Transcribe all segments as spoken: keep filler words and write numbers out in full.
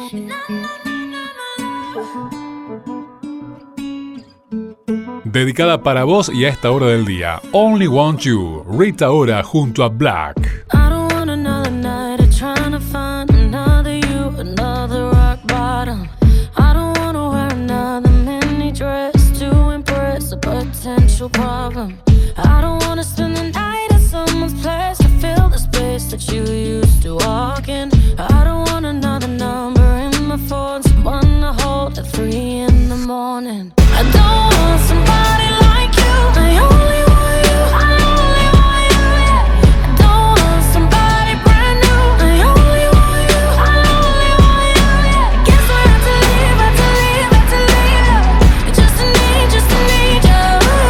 Dedicada para vos y a esta hora del día. Only Want You, Rita Ora junto a Black. I don't want another night of trying to find another you, another rock bottom. I don't wanna wear another mini dress to impress a potential problem. I don't wanna spend the night at someone's place to fill the space that you used to walk in. I don't want another number in my phone, someone to hold at three in the morning. I don't want somebody like you, I only want you, I only want you, yeah. I don't want somebody brand new, I only want you, I only want you, yeah. Guess I had to leave, had to leave, had to leave you. Just to need, just to need you.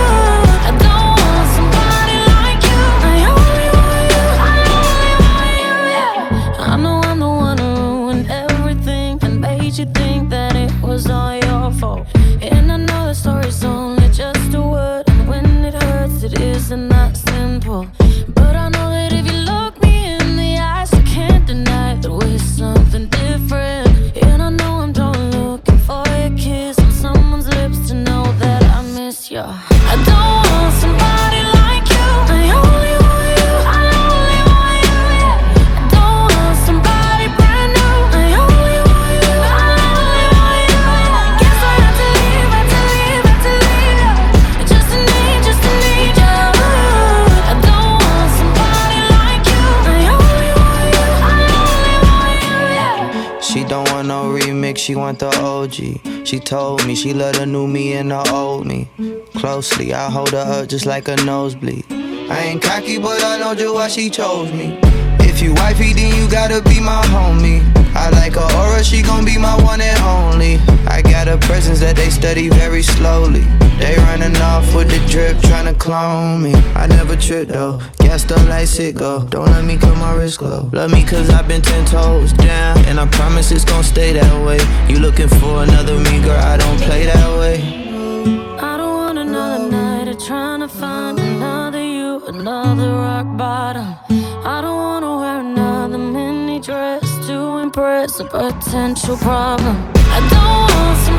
I don't want somebody like you, I only want you, I only want you, yeah. I know I'm the one who ruined everything and made you think that it was all your fault. And I know the story's only just a word, and when it hurts, it isn't that simple. But I know that if you look me in the eyes, you can't deny that we're something different. And I know I'm done looking for a kiss on someone's lips to know that I miss you. I don't want somebody like you, I only want you, I only want you, yeah. I don't want somebody brand new, I only want you, I only want you, yeah. Guess I had to leave, had to leave, had to leave you. Just to need, just to need you. I don't want somebody like you, I only want you, I only want you, yeah. She don't want no remix, she want the O G. She told me she love the new me and the old me. Closely, I hold her up just like a nosebleed. I ain't cocky, but I know just why she chose me. If you wifey, then you gotta be my homie. I like her aura, she gon' be my one and only. I got a presence that they study very slowly. They running off with the drip, tryna clone me. I never trip though, gassed up like sicko. Don't let me cut my wrist glow. Love me cause I've been ten toes down, and I promise it's gon' stay that way. You looking for another me, girl, I don't play that way. I don't want another night of trying to find another you, another rock bottom. I don't wanna wear another mini dress to impress a potential problem. I don't want some